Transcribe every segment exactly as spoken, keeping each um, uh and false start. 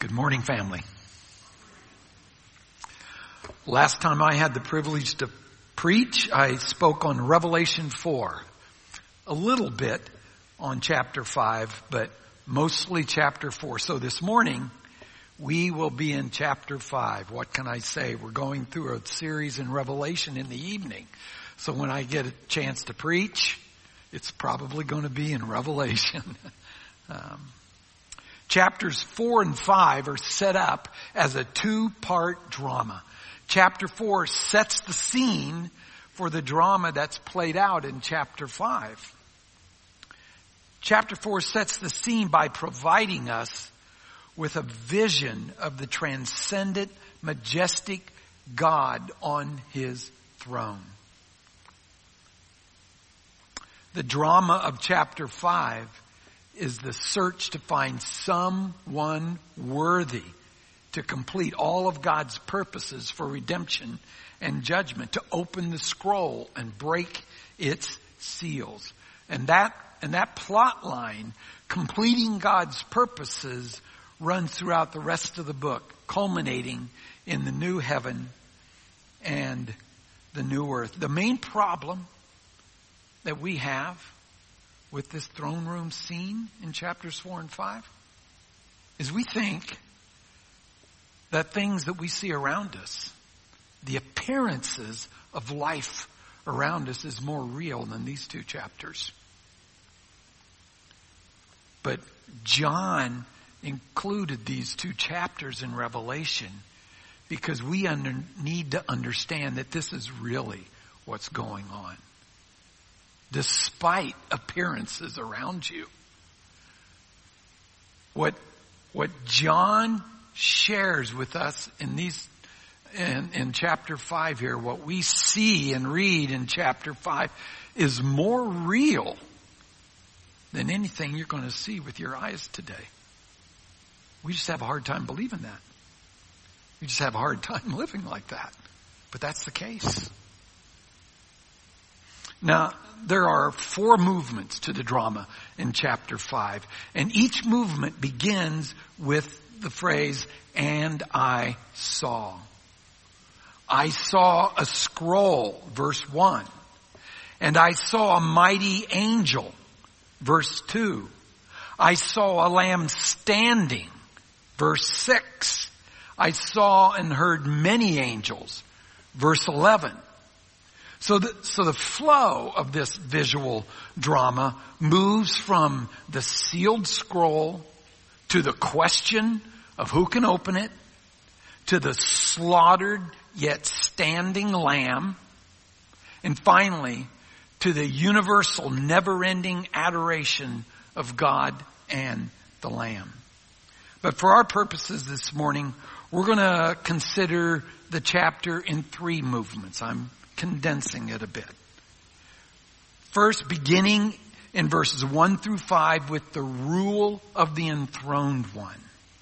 Good morning, family. Last time I had the privilege to preach, I spoke on Revelation four. A little bit on chapter five, but mostly chapter four. So this morning, we will be in chapter five. What can I say? We're going through a series in Revelation in the evening. So when I get a chance to preach, it's probably going to be in Revelation. um, Chapters four and five are set up as a two-part drama. Chapter four sets the scene for the drama that's played out in chapter five. Chapter four sets the scene by providing us with a vision of the transcendent, majestic God on His throne. The drama of chapter five is the search to find someone worthy to complete all of God's purposes for redemption and judgment, to open the scroll and break its seals. And that, and that plot line, completing God's purposes, runs throughout the rest of the book, culminating in the new heaven and the new earth. The main problem that we have with this throne room scene in chapters four and five is we think that things that we see around us, the appearances of life around us, is more real than these two chapters. But John included these two chapters in Revelation because we under, need to understand that this is really what's going on. Despite appearances around you. What, what John shares with us in these, in, in chapter five here, what we see and read in chapter five is more real than anything you're going to see with your eyes today. We just have a hard time believing that. We just have a hard time living like that. But that's the case. Now, there are four movements to the drama in chapter five. And each movement begins with the phrase, "and I saw." I saw a scroll, verse one. And I saw a mighty angel, verse two. I saw a lamb standing, verse six. I saw and heard many angels, verse eleven. So the, so the flow of this visual drama moves from the sealed scroll to the question of who can open it, to the slaughtered yet standing lamb, and finally to the universal never-ending adoration of God and the Lamb. But for our purposes this morning, we're going to consider the chapter in three movements. I'm condensing it a bit. First, beginning in verses one through five with the rule of the enthroned one,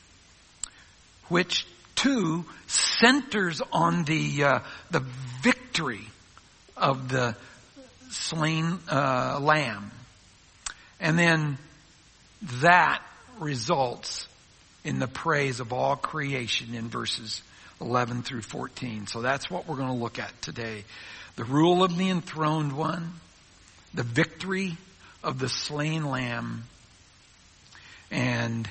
which too centers on the uh, the victory of the slain uh, lamb, and then that results in the praise of all creation in verses eleven through fourteen. So that's what we're going to look at today. The rule of the enthroned one, the victory of the slain lamb, and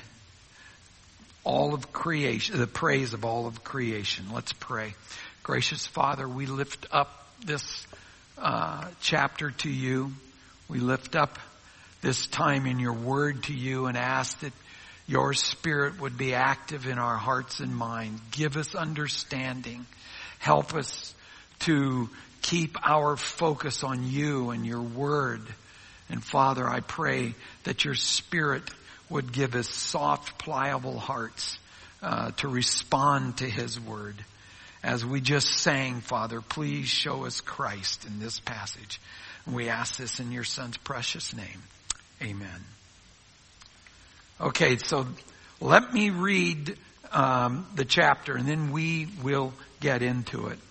all of creation, the praise of all of creation. Let's pray. Gracious Father, we lift up this uh, chapter to you. We lift up this time in your word to you and ask that your Spirit would be active in our hearts and minds. Give us understanding. Help us to keep our focus on you and your word. And Father, I pray that your Spirit would give us soft, pliable hearts uh, to respond to his word. As we just sang, Father, please show us Christ in this passage. And we ask this in your Son's precious name. Amen. Okay, so let me read um, the chapter and then we will get into it.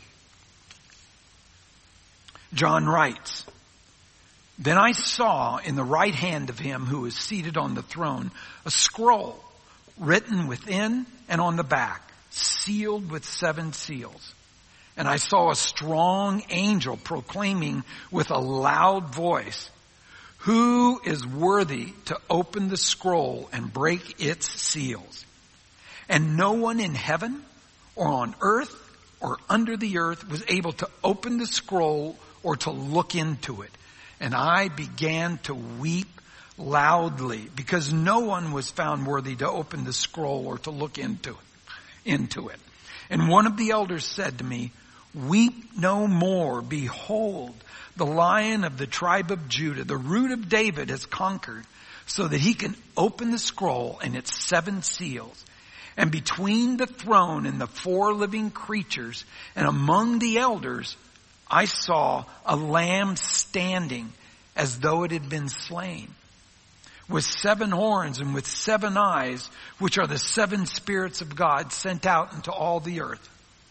John writes, "Then I saw in the right hand of him who is seated on the throne a scroll written within and on the back, sealed with seven seals. And I saw a strong angel proclaiming with a loud voice, "Who is worthy to open the scroll and break its seals?" And no one in heaven or on earth or under the earth was able to open the scroll or to look into it. And I began to weep loudly because no one was found worthy to open the scroll or to look into it. into it. And one of the elders said to me, "Weep no more. Behold, the Lion of the tribe of Judah, the Root of David, has conquered so that he can open the scroll and its seven seals." And between the throne and the four living creatures and among the elders, I saw a lamb standing as though it had been slain, with seven horns and with seven eyes, which are the seven spirits of God sent out into all the earth.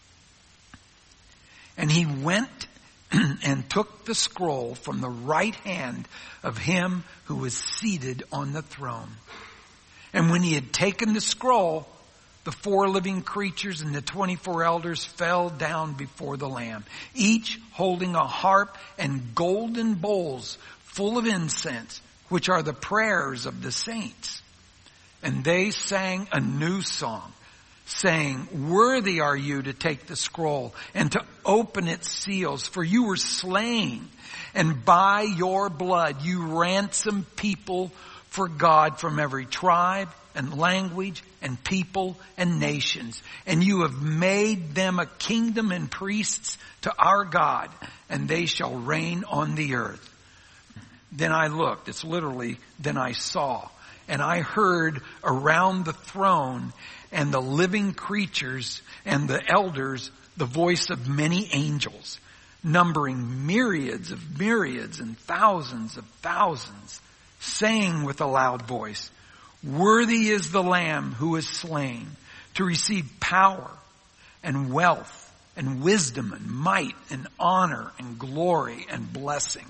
And he went and took the scroll from the right hand of him who was seated on the throne. And when he had taken the scroll, the four living creatures and the twenty-four elders fell down before the Lamb, each holding a harp and golden bowls full of incense, which are the prayers of the saints. And they sang a new song, saying, "Worthy are you to take the scroll and to open its seals, for you were slain, and by your blood you ransomed people for God from every tribe and language and people and nations. And you have made them a kingdom and priests to our God, and they shall reign on the earth." Then I looked, it's literally, then I saw, and I heard around the throne and the living creatures and the elders the voice of many angels, numbering myriads of myriads and thousands of thousands, saying with a loud voice, "Worthy is the Lamb who is slain to receive power and wealth and wisdom and might and honor and glory and blessing."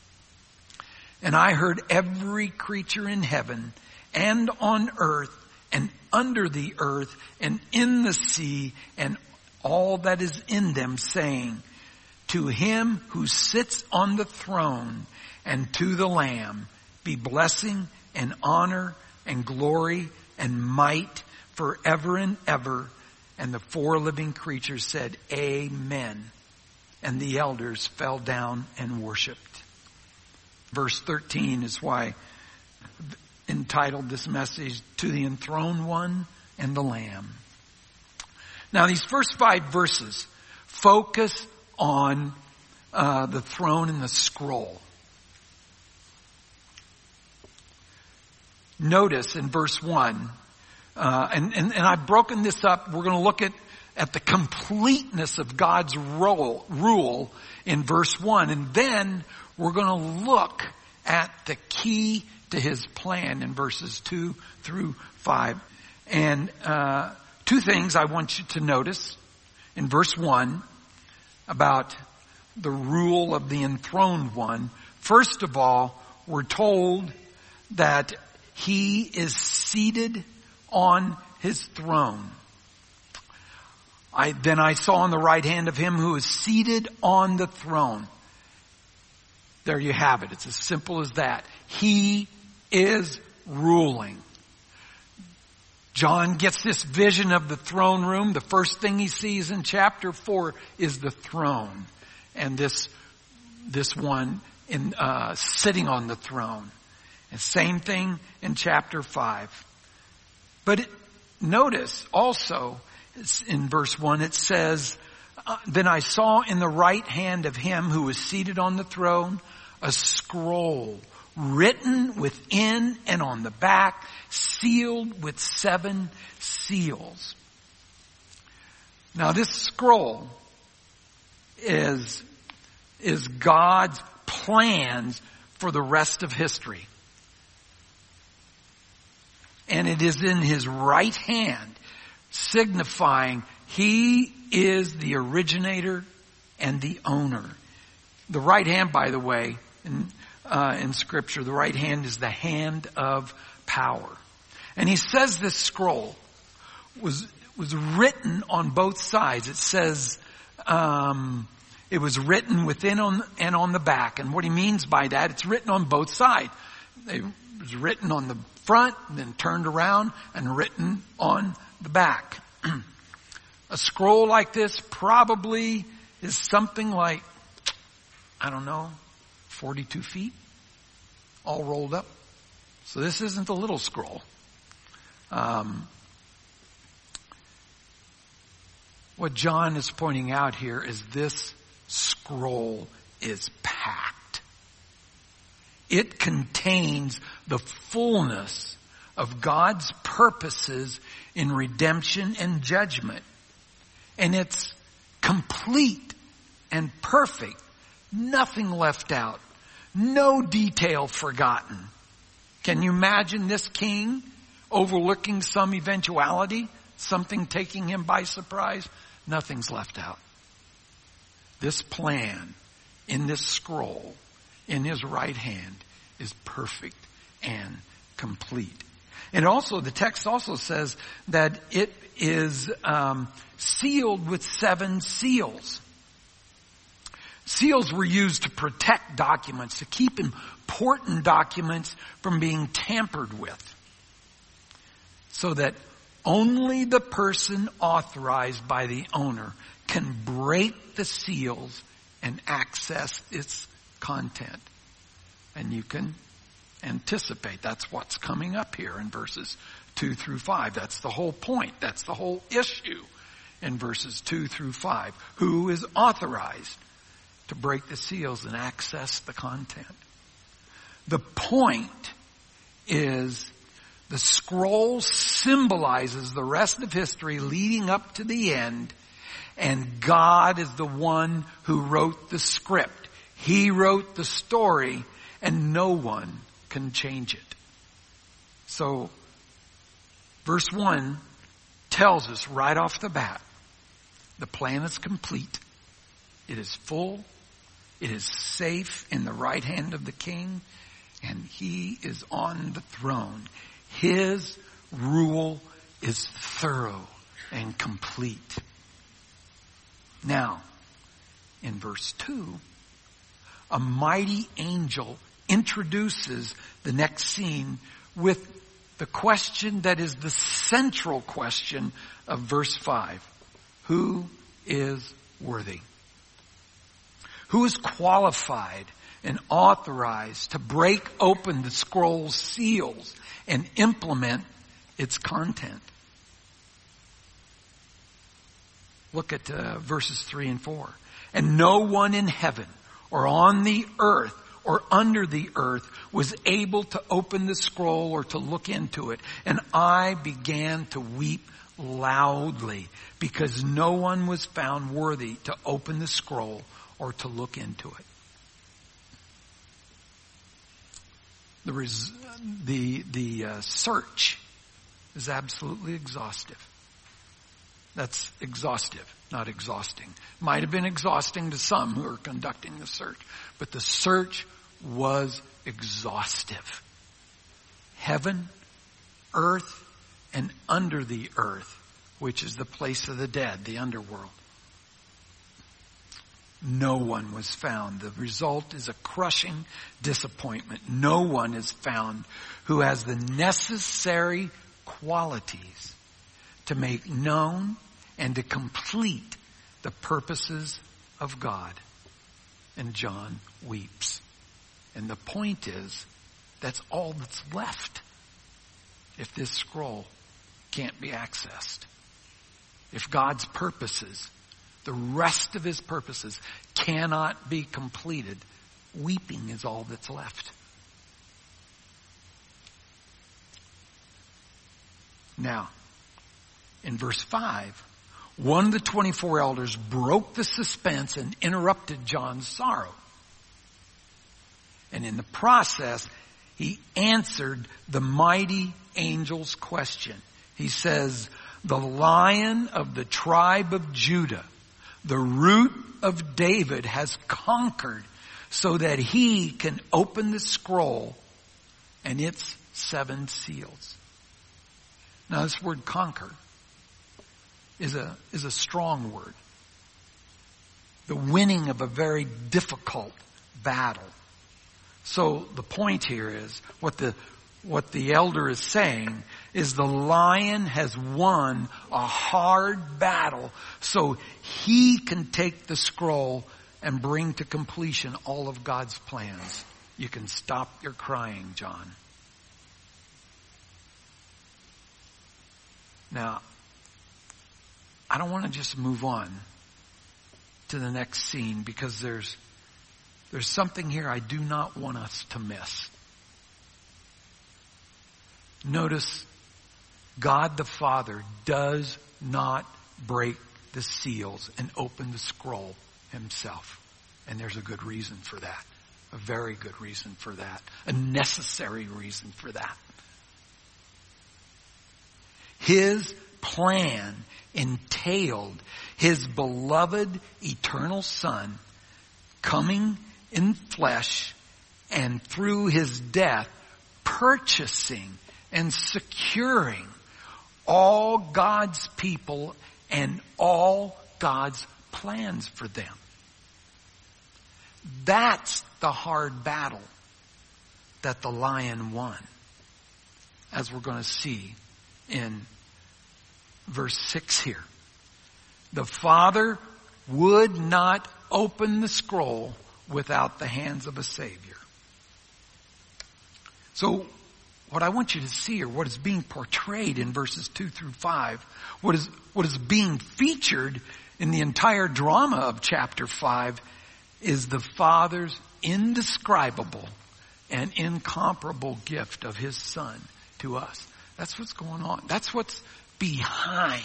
And I heard every creature in heaven and on earth and under the earth and in the sea and all that is in them saying, "To him who sits on the throne and to the Lamb be blessing and honor and glory and might forever and ever." And the four living creatures said, "Amen." And the elders fell down and worshiped. Verse thirteen is why I entitled this message, "To the Enthroned One and the Lamb." Now these first five verses focus on uh, the throne and the scroll. Notice in verse one, uh, and, and, and I've broken this up, we're going to look at, at the completeness of God's role, rule in verse one, and then we're going to look at the key to his plan in verses two through five. And uh, two things I want you to notice in verse one about the rule of the enthroned one. First of all, we're told that he is seated on his throne. I, then I saw on the right hand of him who is seated on the throne. There you have it. It's as simple as that. He is ruling. John gets this vision of the throne room. The first thing he sees in chapter four is the throne. And this, this one in, uh, sitting on the throne. And same thing in chapter five. But it, notice also in verse one it says, uh, "Then I saw in the right hand of him who was seated on the throne a scroll written within and on the back, sealed with seven seals." Now this scroll is, is God's plans for the rest of history. And it is in his right hand, signifying he is the originator and the owner. The right hand, by the way, in, uh, in Scripture, the right hand is the hand of power. And he says this scroll was was written on both sides. It says um, it was written within on, and on the back. And what he means by that, it's written on both sides. It was written on the front, and then turned around and written on the back. A scroll like this probably is something like, I don't know, forty-two feet, all rolled up. So this isn't a little scroll. Um, what John is pointing out here is this scroll is packed. It contains the fullness of God's purposes in redemption and judgment. And it's complete and perfect. Nothing left out. No detail forgotten. Can you imagine this king overlooking some eventuality? Something taking him by surprise? Nothing's left out. This plan in this scroll in his right hand is perfect and complete. And also, the text also says that it is um, sealed with seven seals. Seals were used to protect documents, to keep important documents from being tampered with, so that only the person authorized by the owner can break the seals and access its content. And you can anticipate that's what's coming up here in verses two through five. That's the whole point. That's the whole issue in verses two through five. Who is authorized to break the seals and access the content? The point is the scroll symbolizes the rest of history leading up to the end, and God is the one who wrote the script. He wrote the story, and no one can change it. So, verse one tells us right off the bat, the plan is complete. It is full. It is safe in the right hand of the king, and he is on the throne. His rule is thorough and complete. Now, in verse two, a mighty angel introduces the next scene with the question that is the central question of verse five. Who is worthy? Who is qualified and authorized to break open the scroll's seals and implement its content? Look at uh, verses three and four. And no one in heaven or on the earth or under the earth was able to open the scroll or to look into it. And I began to weep loudly because no one was found worthy to open the scroll or to look into it. The res- the the uh, search is absolutely exhaustive. That's exhaustive, not exhausting. Might have been exhausting to some who are conducting the search, but the search was exhaustive. Heaven, earth, and under the earth, which is the place of the dead, the underworld. No one was found. The result is a crushing disappointment. No one is found who has the necessary qualities to make known and to complete the purposes of God. And John weeps. And the point is, that's all that's left if this scroll can't be accessed. If God's purposes, the rest of his purposes, cannot be completed, weeping is all that's left. Now, in verse five, one of the twenty-four elders broke the suspense and interrupted John's sorrow. And in the process, he answered the mighty angel's question. He says, the Lion of the tribe of Judah, the Root of David, has conquered so that he can open the scroll and its seven seals. Now this word conquer is a, is a strong word. The winning of a very difficult battle. So the point here is, what the, what the elder is saying is the lion has won a hard battle so he can take the scroll and bring to completion all of God's plans. You can stop your crying, John. Now, I don't want to just move on to the next scene because there's there's something here I do not want us to miss. Notice, God the Father does not break the seals and open the scroll himself. And there's a good reason for that. A very good reason for that. A necessary reason for that. His plan entailed his beloved eternal Son coming in flesh and through his death purchasing and securing all God's people and all God's plans for them. That's the hard battle that the lion won, as we're going to see in verse six here. The Father would not open the scroll without the hands of a Savior. So, what I want you to see, or what is being portrayed in verses two through five, what is, what is being featured in the entire drama of chapter five, is the Father's indescribable and incomparable gift of His Son to us. That's what's going on. That's what's behind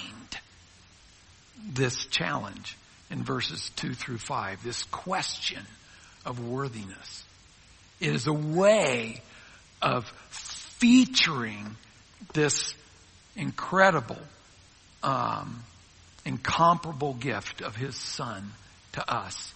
this challenge in verses two through five, this question of worthiness. It is a way of featuring this incredible, um, incomparable gift of His Son to us.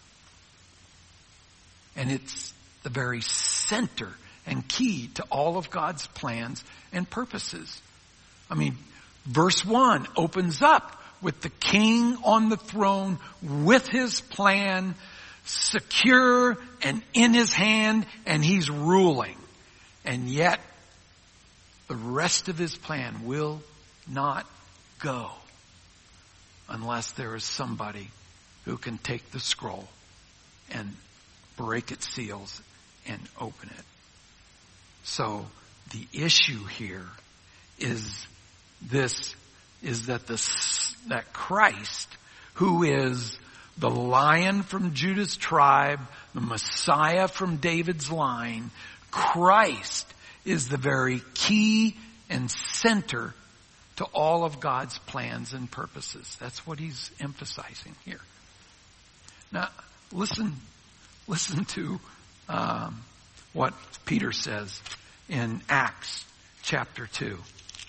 And it's the very center and key to all of God's plans and purposes. I mean, verse one opens up with the King on the throne with His plan secure and in His hand, and He's ruling. And yet, the rest of His plan will not go unless there is somebody who can take the scroll and break its seals and open it. So, the issue here is this, is that the, that Christ, who is the Lion from Judah's tribe, the Messiah from David's line, Christ is the very key and center to all of God's plans and purposes. That's what he's emphasizing here. Now, listen, listen to um, what Peter says in Acts chapter two.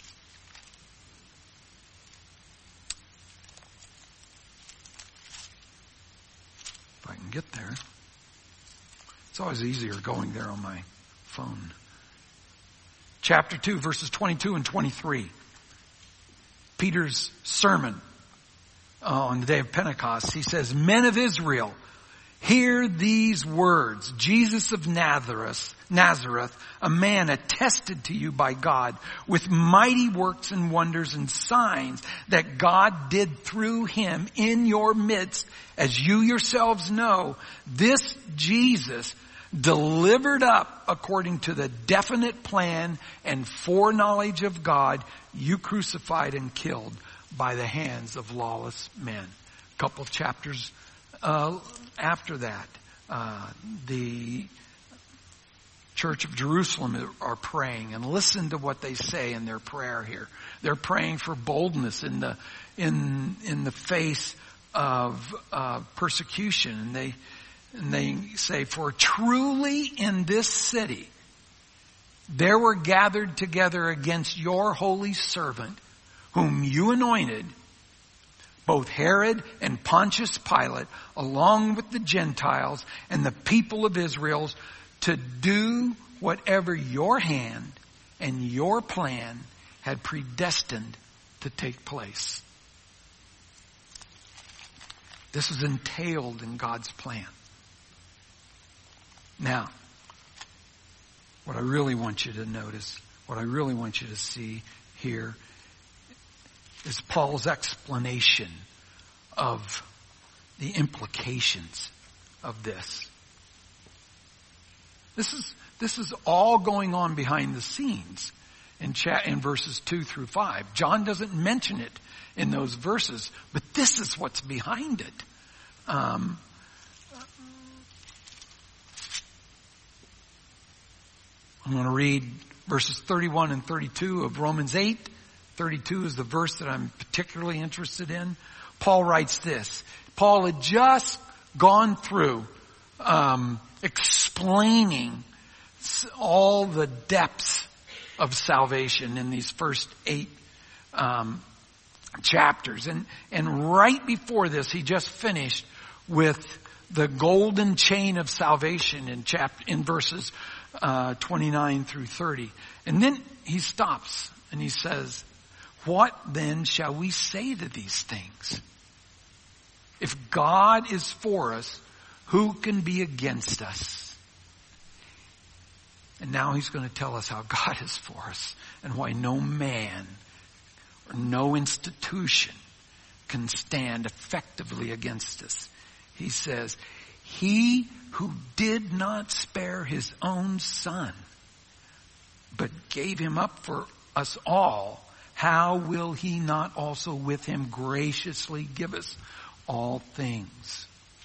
If I can get there. It's always easier going there on my phone. Chapter two, verses twenty-two and twenty-three. Peter's sermon on the day of Pentecost. He says, "Men of Israel, hear these words. Jesus of Nazareth, Nazareth, a man attested to you by God with mighty works and wonders and signs that God did through him in your midst, as you yourselves know. This Jesus, delivered up according to the definite plan and foreknowledge of God, you crucified and killed by the hands of lawless men." A couple of chapters uh, after that, uh, the Church of Jerusalem are praying, and listen to what they say in their prayer here. They're praying for boldness in the in in the face of uh, persecution, and they and they say, "For truly in this city there were gathered together against your holy servant, whom you anointed, both Herod and Pontius Pilate, along with the Gentiles and the people of Israel, to do whatever your hand and your plan had predestined to take place. This was entailed in God's plan. Now, what I really want you to notice, what I really want you to see here is Paul's explanation of the implications of this. This is, this is all going on behind the scenes in chat, in verses two through five. John doesn't mention it in those verses, but this is what's behind it. Um, I'm going to read verses thirty-one and thirty-two of Romans eight. thirty-two is the verse that I'm particularly interested in. Paul writes this. Paul had just gone through um, explaining all the depths of salvation in these first eight um, chapters. And, and right before this, he just finished with the golden chain of salvation in chap- in verses uh, twenty-nine through thirty. And then he stops and he says, what then shall we say to these things? If God is for us, who can be against us? And now he's going to tell us how God is for us and why no man or no institution can stand effectively against us. He says, he who did not spare his own son, but gave him up for us all, how will he not also with him graciously give us all things?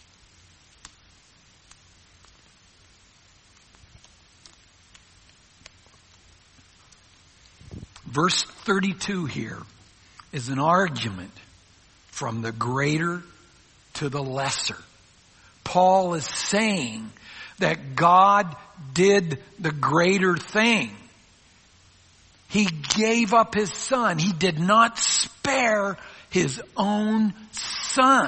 Verse thirty-two here is an argument from the greater to the lesser. Paul is saying that God did the greater thing. He gave up his son. He did not spare his own son.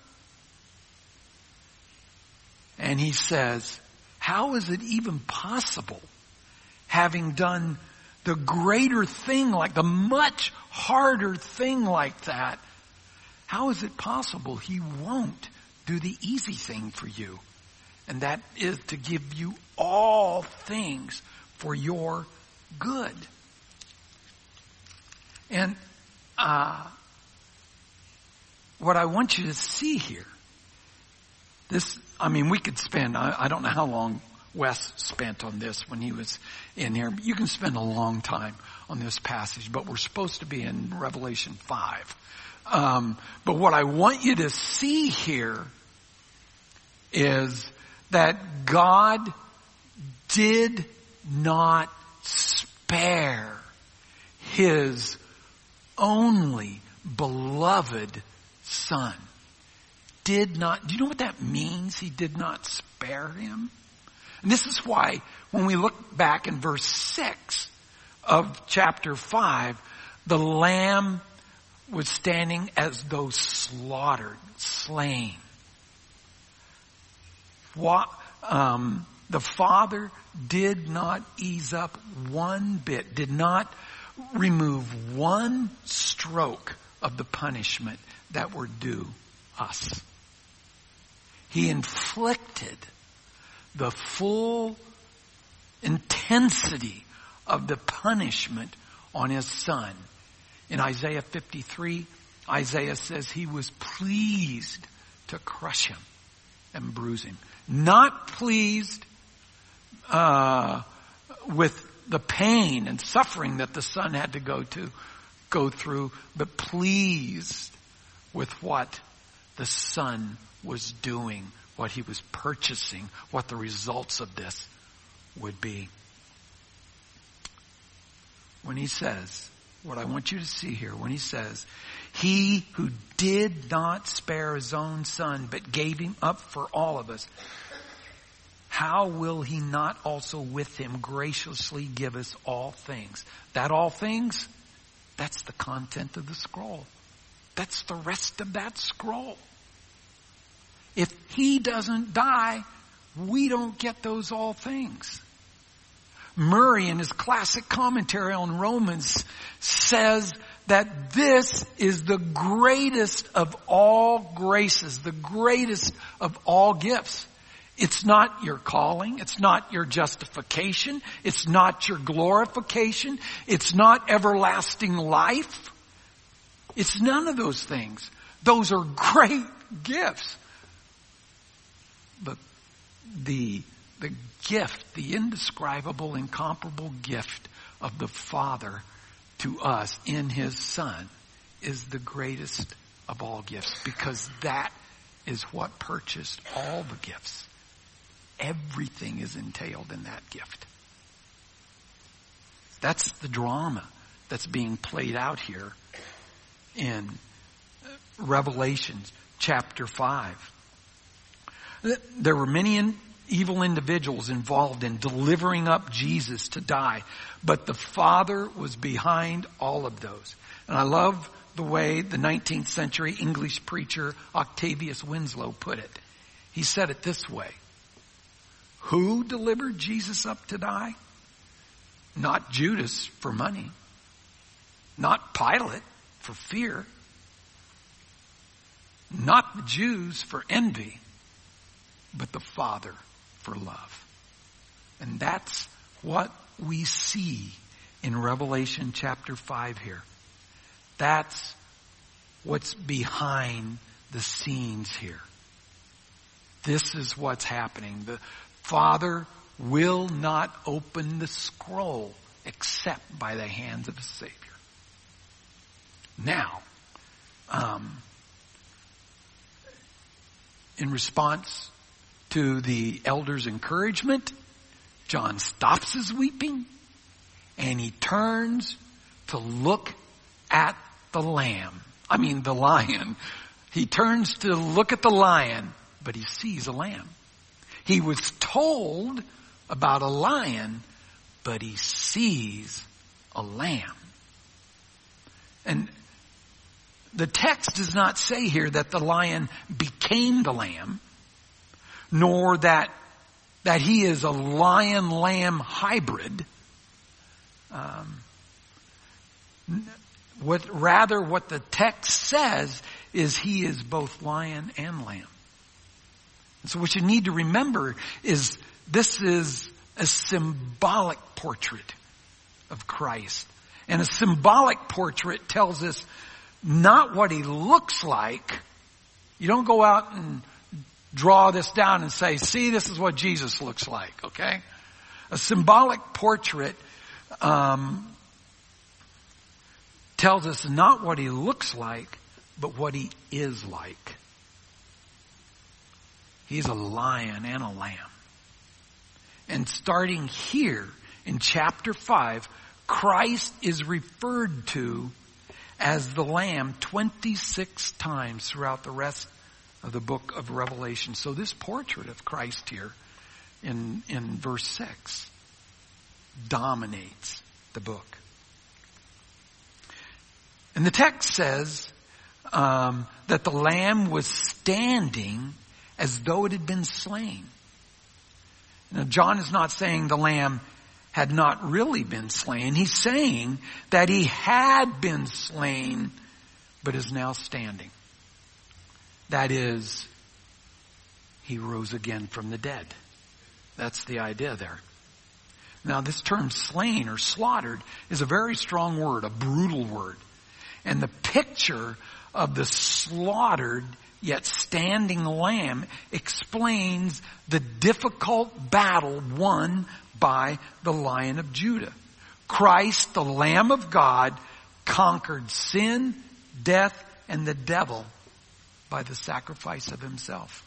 And he says, how is it even possible, having done the greater thing, like the much harder thing like that, how is it possible he won't do the easy thing for you? And that is to give you all things for your good. And uh, what I want you to see here, this, I mean, we could spend, I, I don't know how long Wes spent on this when he was in here. You can spend a long time on this passage, but we're supposed to be in Revelation five. Um, but what I want you to see here is that God did not spare his only beloved son. Did not, do you know what that means? He did not spare him. And this is why when we look back in verse six of chapter five, the lamb was standing as though slaughtered, slain. What, um, the Father did not ease up one bit, did not remove one stroke of the punishment that were due us. He inflicted the full intensity of the punishment on his son. In Isaiah fifty-three, Isaiah says he was pleased to crush him and bruise him. Not pleased uh, with the pain and suffering that the son had to go to, go through, but pleased with what the son was doing, what he was purchasing, what the results of this would be. When he says, what I want you to see here, when he says, he who did not spare his own son, but gave him up for all of us, how will he not also with him graciously give us all things? That all things, that's the content of the scroll. That's the rest of that scroll. If he doesn't die, we don't get those all things. Murray, in his classic commentary on Romans, says that this is the greatest of all graces, the greatest of all gifts. It's not your calling. It's not your justification. It's not your glorification. It's not everlasting life. It's none of those things. Those are great gifts. But the, the gift, the indescribable, incomparable gift of the Father to us in His Son is the greatest of all gifts, because that is what purchased all the gifts. Everything is entailed in that gift. That's the drama that's being played out here in Revelation chapter five. There were many in, evil individuals involved in delivering up Jesus to die, but the Father was behind all of those. And I love the way the nineteenth century English preacher Octavius Winslow put it. He said it this way: who delivered Jesus up to die? Not Judas for money, not Pilate for fear, not the Jews for envy, but the Father for love. And that's what we see in Revelation chapter five here. That's what's behind the scenes here. This is what's happening. The Father will not open the scroll except by the hands of a Savior. Now, um, in response to the elder's encouragement, John stops his weeping and he turns to look at the lamb. I mean the lion. He turns to look at the lion, but he sees a lamb. He was told about a lion, but he sees a lamb. And the text does not say here that the lion became the lamb, nor that that he is a lion-lamb hybrid. Um, what rather what the text says is he is both lion and lamb. And so what you need to remember is this is a symbolic portrait of Christ. And a symbolic portrait tells us not what he looks like. You don't go out and draw this down and say, see, this is what Jesus looks like, okay? A symbolic portrait um, tells us not what he looks like, but what he is like. He's a lion and a lamb. And starting here in chapter five, Christ is referred to as the lamb twenty-six times throughout the rest of the book of Revelation. So this portrait of Christ here in, in verse six dominates the book. And the text says um, that the lamb was standing as though it had been slain. Now, John is not saying the lamb had not really been slain. He's saying that he had been slain, but is now standing. That is, he rose again from the dead. That's the idea there. Now, this term slain or slaughtered is a very strong word, a brutal word. And the picture of the slaughtered yet standing lamb explains the difficult battle won by the Lion of Judah. Christ, the Lamb of God, conquered sin, death, and the devil by the sacrifice of himself.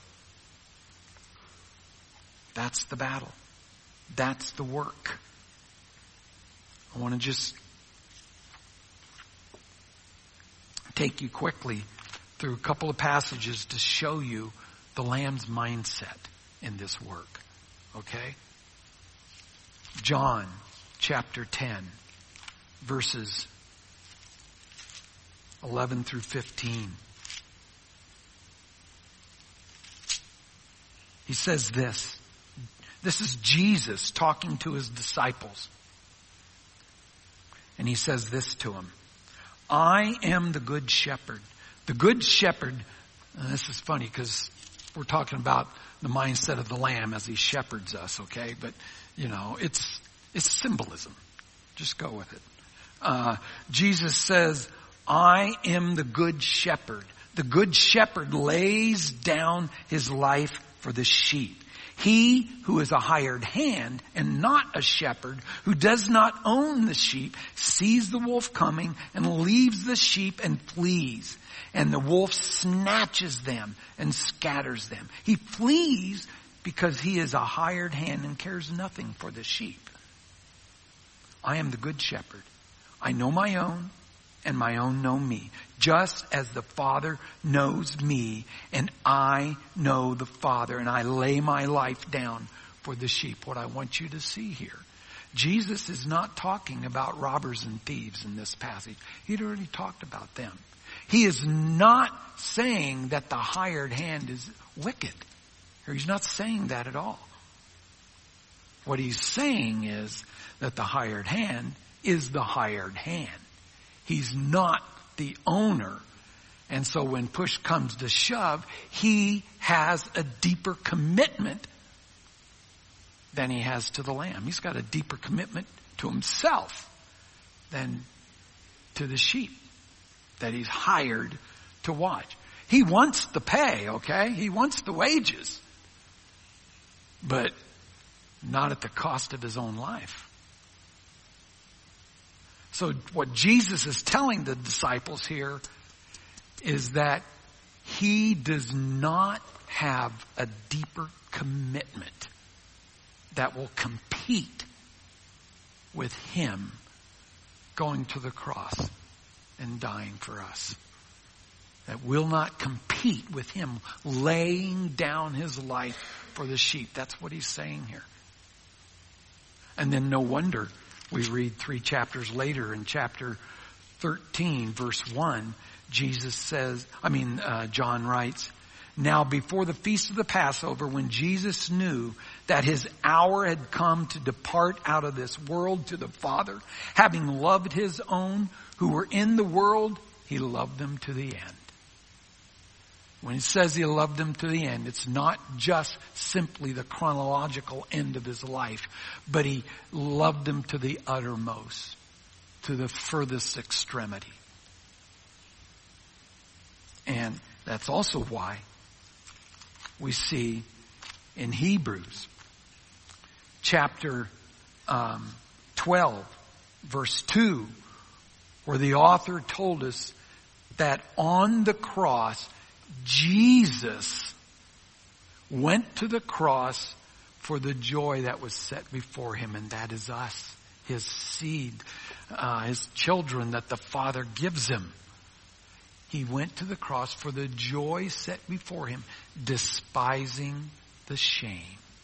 That's the battle. That's the work. I want to just take you quickly through a couple of passages to show you the Lamb's mindset in this work. Okay? John chapter ten, verses eleven through fifteen. He says this. This is Jesus talking to his disciples. And he says this to them. I am the good shepherd. The good shepherd, and this is funny because we're talking about the mindset of the lamb as he shepherds us, okay? But, you know, it's it's symbolism. Just go with it. Uh, Jesus says, I am the good shepherd. The good shepherd lays down his life for the sheep. He who is a hired hand and not a shepherd, who does not own the sheep, sees the wolf coming and leaves the sheep and flees. And the wolf snatches them and scatters them. He flees because he is a hired hand and cares nothing for the sheep. I am the good shepherd. I know my own, and my own know me, just as the Father knows me, and I know the Father, and I lay my life down for the sheep. What I want you to see here, Jesus is not talking about robbers and thieves in this passage. He'd already talked about them. He is not saying that the hired hand is wicked. Or he's not saying that at all. What he's saying is that the hired hand is the hired hand. He's not the owner. And so when push comes to shove, he has a deeper commitment than he has to the lamb. He's got a deeper commitment to himself than to the sheep that he's hired to watch. He wants the pay, okay? He wants the wages. But not at the cost of his own life. So what Jesus is telling the disciples here is that he does not have a deeper commitment that will compete with him going to the cross and dying for us. That will not compete with him laying down his life for the sheep. That's what he's saying here. And then no wonder we read three chapters later in chapter thirteen, verse one, Jesus says, I mean, uh, John writes, now before the feast of the Passover, when Jesus knew that his hour had come to depart out of this world to the Father, having loved his own who were in the world, he loved them to the end. When he says he loved them to the end, it's not just simply the chronological end of his life, but he loved them to the uttermost, to the furthest extremity. And that's also why we see in Hebrews chapter um, twelve, verse two, where the author told us that on the cross, Jesus went to the cross for the joy that was set before him, and that is us, his seed, uh, his children that the Father gives him. He went to the cross for the joy set before him, despising the shame.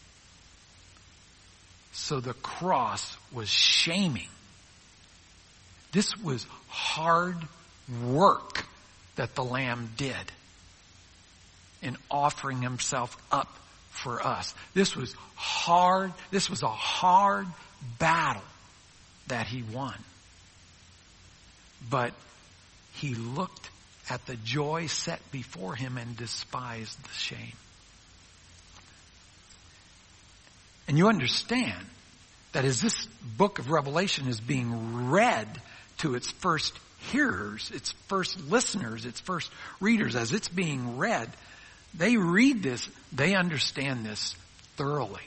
So the cross was shaming. This was hard work that the Lamb did in offering himself up for us. This was hard, this was a hard battle that he won. But he looked at the joy set before him and despised the shame. And you understand that as this book of Revelation is being read to its first hearers, its first listeners, its first readers, as it's being read, they read this, they understand this thoroughly.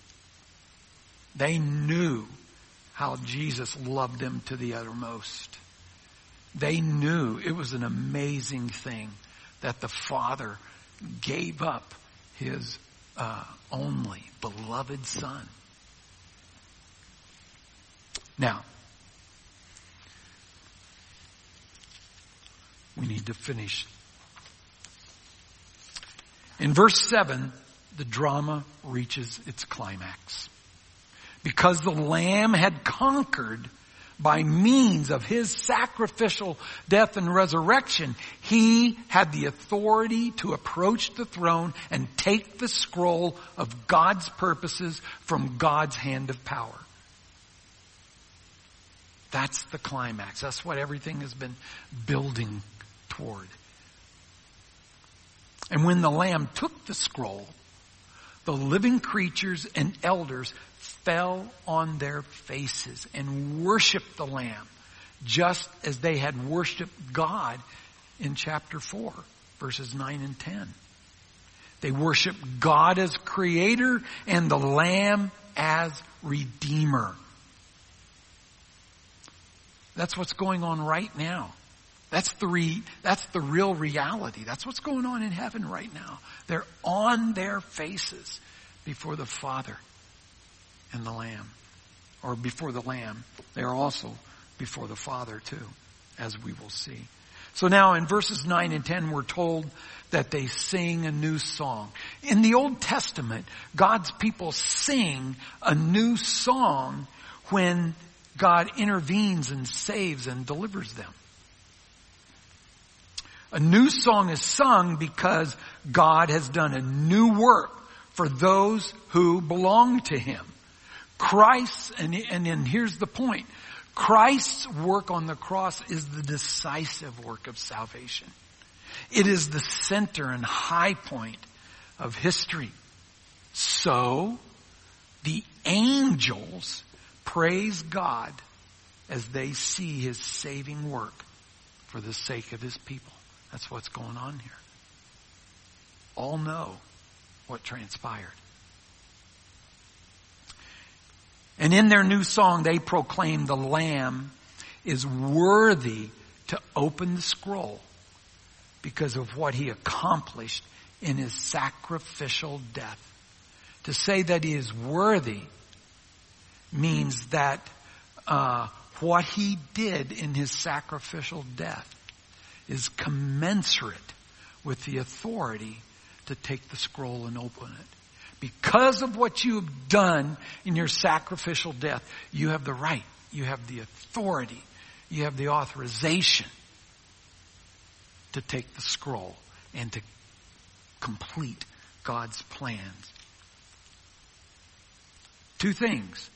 They knew how Jesus loved them to the uttermost. They knew it was an amazing thing that the Father gave up his uh, only beloved Son. Now, we need to finish. In verse seven, the drama reaches its climax. Because the Lamb had conquered by means of his sacrificial death and resurrection, he had the authority to approach the throne and take the scroll of God's purposes from God's hand of power. That's the climax. That's what everything has been building toward. And when the Lamb took the scroll, the living creatures and elders fell on their faces and worshiped the Lamb, just as they had worshiped God in chapter four, verses nine and ten. They worshiped God as creator and the Lamb as redeemer. That's what's going on right now. That's the re, that's the real reality. That's what's going on in heaven right now. They're on their faces before the Father and the Lamb. Or before the Lamb. They are also before the Father too, as we will see. So now in verses nine and ten we're told that they sing a new song. In the Old Testament, God's people sing a new song when God intervenes and saves and delivers them. A new song is sung because God has done a new work for those who belong to him. Christ, and, and, and here's the point, Christ's work on the cross is the decisive work of salvation. It is the center and high point of history. So, the angels praise God as they see his saving work for the sake of his people. That's what's going on here. All know what transpired. And in their new song, they proclaim the Lamb is worthy to open the scroll because of what he accomplished in his sacrificial death. To say that he is worthy means that uh, what he did in his sacrificial death is commensurate with the authority to take the scroll and open it. Because of what you have done in your sacrificial death, you have the right, you have the authority, you have the authorization to take the scroll and to complete God's plans. Two things.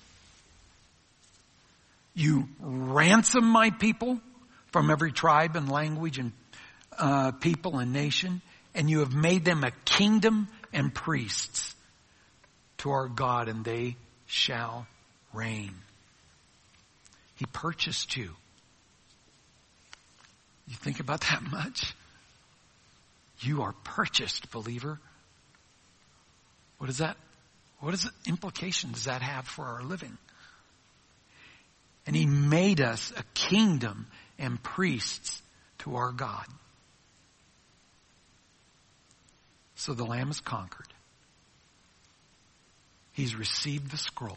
You ransom my people from every tribe and language and uh, people and nation, and you have made them a kingdom and priests to our God, and they shall reign. He purchased you. You think about that much? You are purchased, believer. What is that? What is the implication does that have for our living? And he made us a kingdom and priests to our God. So the Lamb is conquered. He's received the scroll.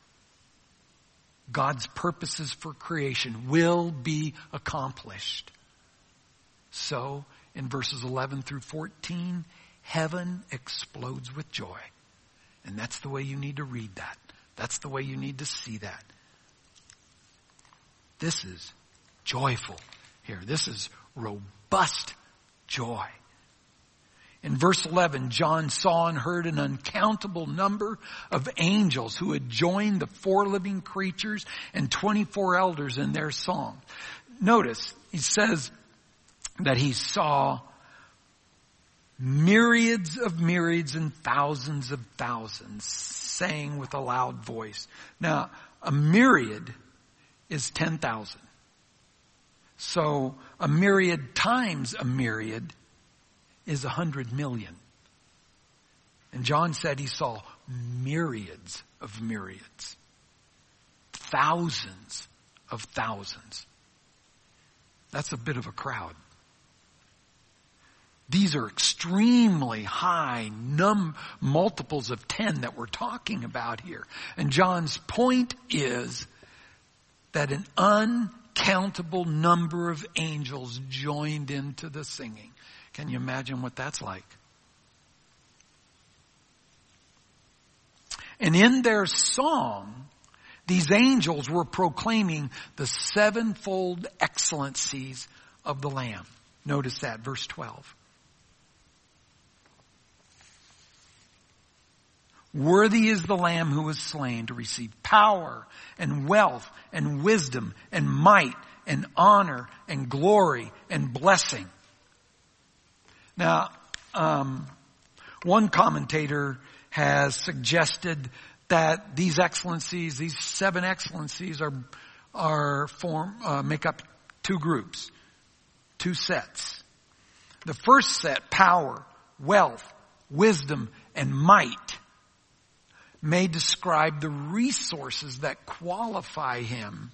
God's purposes for creation will be accomplished. So, in verses eleven through fourteen, heaven explodes with joy. And that's the way you need to read that. That's the way you need to see that. This is joyful here. This is robust joy. In verse eleven, John saw and heard an uncountable number of angels who had joined the four living creatures and twenty-four elders in their song. Notice, he says that he saw myriads of myriads and thousands of thousands saying with a loud voice. Now, a myriad is ten thousand. So, a myriad times a myriad is a hundred million. And John said he saw myriads of myriads. Thousands of thousands. That's a bit of a crowd. These are extremely high num multiples of ten that we're talking about here. And John's point is that an uncountable number of angels joined into the singing. Can you imagine what that's like? And in their song, These angels were proclaiming the sevenfold excellencies of the Lamb. Notice that, verse twelve. Worthy is the Lamb who was slain to receive power and wealth and wisdom and might and honor and glory and blessing. Now, um, one commentator has suggested that these excellencies, these seven excellencies, are are form uh, make up two groups, two sets. The first set, power, wealth, wisdom, and might, may describe the resources that qualify him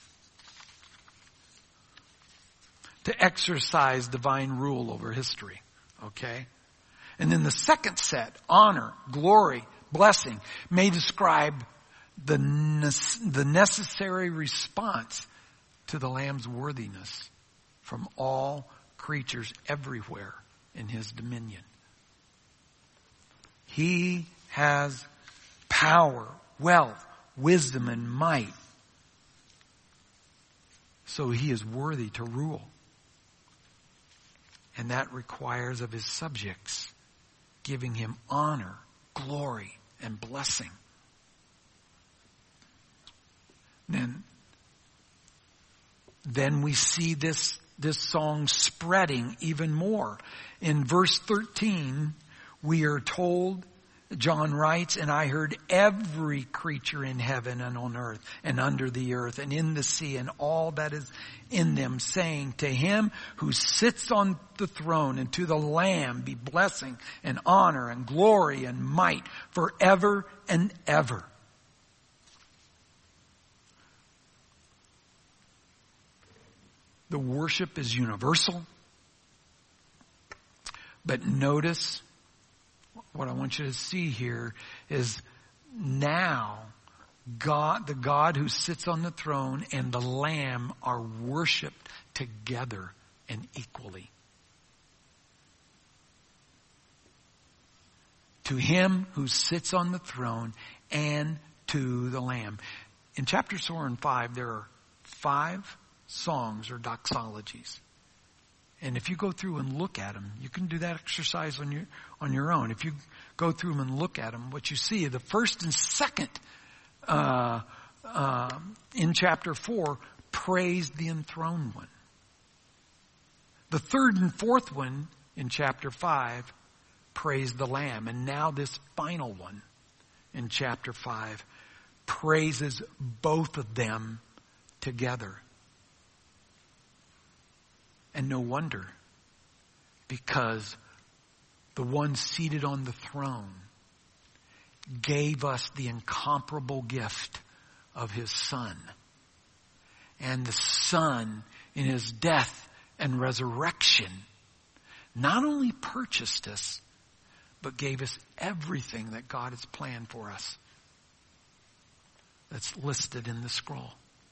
to exercise divine rule over history. Okay? And then the second set, honor, glory, blessing, may describe the, ne- the necessary response to the Lamb's worthiness from all creatures everywhere in his dominion. He has power, wealth, wisdom, and might. So he is worthy to rule. And that requires of his subjects giving him honor, glory, and blessing. Then, then we see this, this song spreading even more. In verse thirteen, we are told, John writes, and I heard every creature in heaven and on earth and under the earth and in the sea and all that is in them, saying, to him who sits on the throne and to the Lamb be blessing and honor and glory and might forever and ever. The worship is universal. But notice, what I want you to see here is now God, the God who sits on the throne and the Lamb are worshiped together and equally. To him who sits on the throne and to the Lamb. In chapters four and five, there are five songs or doxologies. And if you go through and look at them, you can do that exercise on your, on your own. If you go through them and look at them, what you see, the first and second uh, uh, in chapter four, praise the enthroned one. The third and fourth one in chapter five, praise the Lamb. And now this final one in chapter five praises both of them together. And no wonder, because the one seated on the throne gave us the incomparable gift of his Son. And the Son, in his death and resurrection, not only purchased us, but gave us everything that God has planned for us. That's listed in the scroll.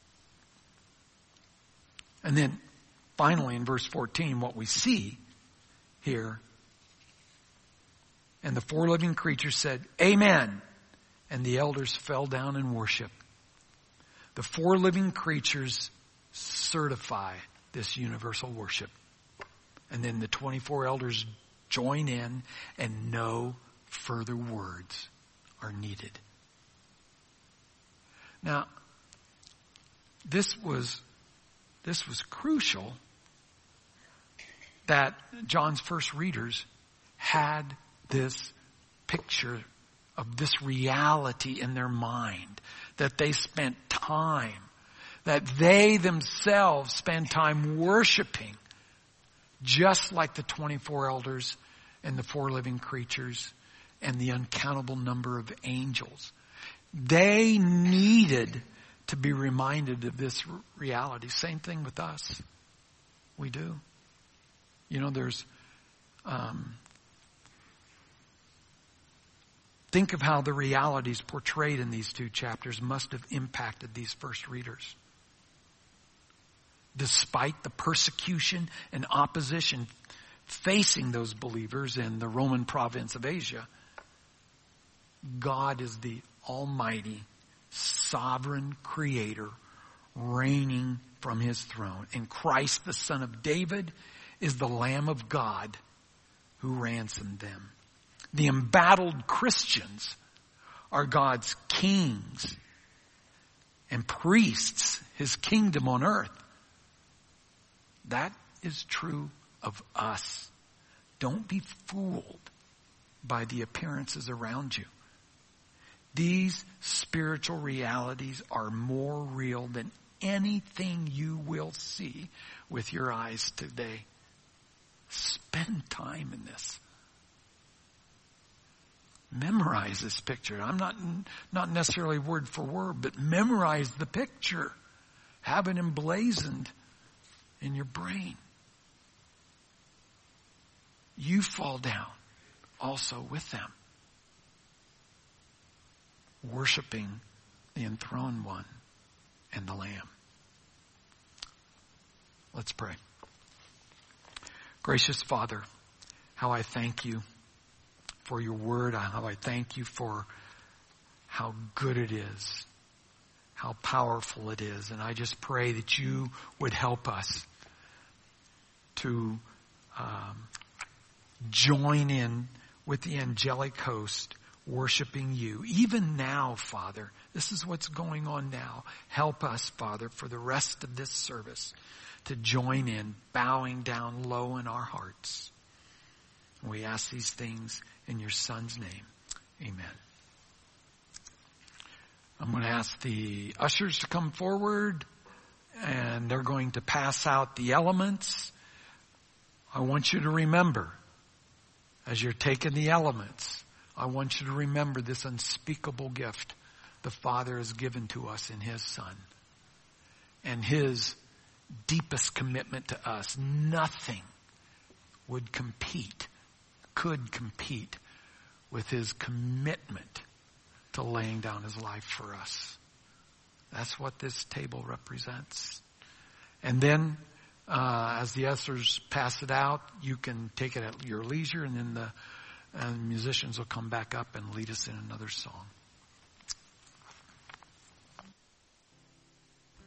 And then, finally, in verse fourteen, what we see here, and the four living creatures said, Amen. And the elders fell down and worshiped. The four living creatures certify this universal worship. And then the twenty-four elders join in, and no further words are needed. Now, this was, this was crucial that John's first readers had this picture of this reality in their mind, that they spent time, that they themselves spend time worshiping, just like the twenty-four elders and the four living creatures and the uncountable number of angels. They needed to be reminded of this reality. Same thing with us. We do. You know, there's, um, think of how the realities portrayed in these two chapters must have impacted these first readers. Despite the persecution and opposition facing those believers in the Roman province of Asia, God is the almighty, sovereign creator reigning from his throne. And Christ, the Son of David, is the Lamb of God who ransomed them. The embattled Christians are God's kings and priests, his kingdom on earth. That is true of us. Don't be fooled by the appearances around you. These spiritual realities are more real than anything you will see with your eyes today. Spend time in this. Memorize this picture. I'm not, not necessarily word for word, but memorize the picture. Have it emblazoned in your brain. You fall down also with them, worshiping the enthroned one and the Lamb. Let's pray. Gracious Father, how I thank you for your word, how I thank you for how good it is, how powerful it is. And I just pray that you would help us to um, join in with the angelic host worshiping you. Even now, Father, this is what's going on now. Help us, Father, for the rest of this service to join in, bowing down low in our hearts. We ask these things in your Son's name. Amen. I'm going to ask the ushers to come forward, and they're going to pass out the elements. I want you to remember, as you're taking the elements, I want you to remember this unspeakable gift the Father has given to us in his Son. And his deepest commitment to us. Nothing would compete, could compete with his commitment to laying down his life for us. That's what this table represents. And then, uh, as the ushers pass it out, you can take it at your leisure, and then the, and the musicians will come back up and lead us in another song.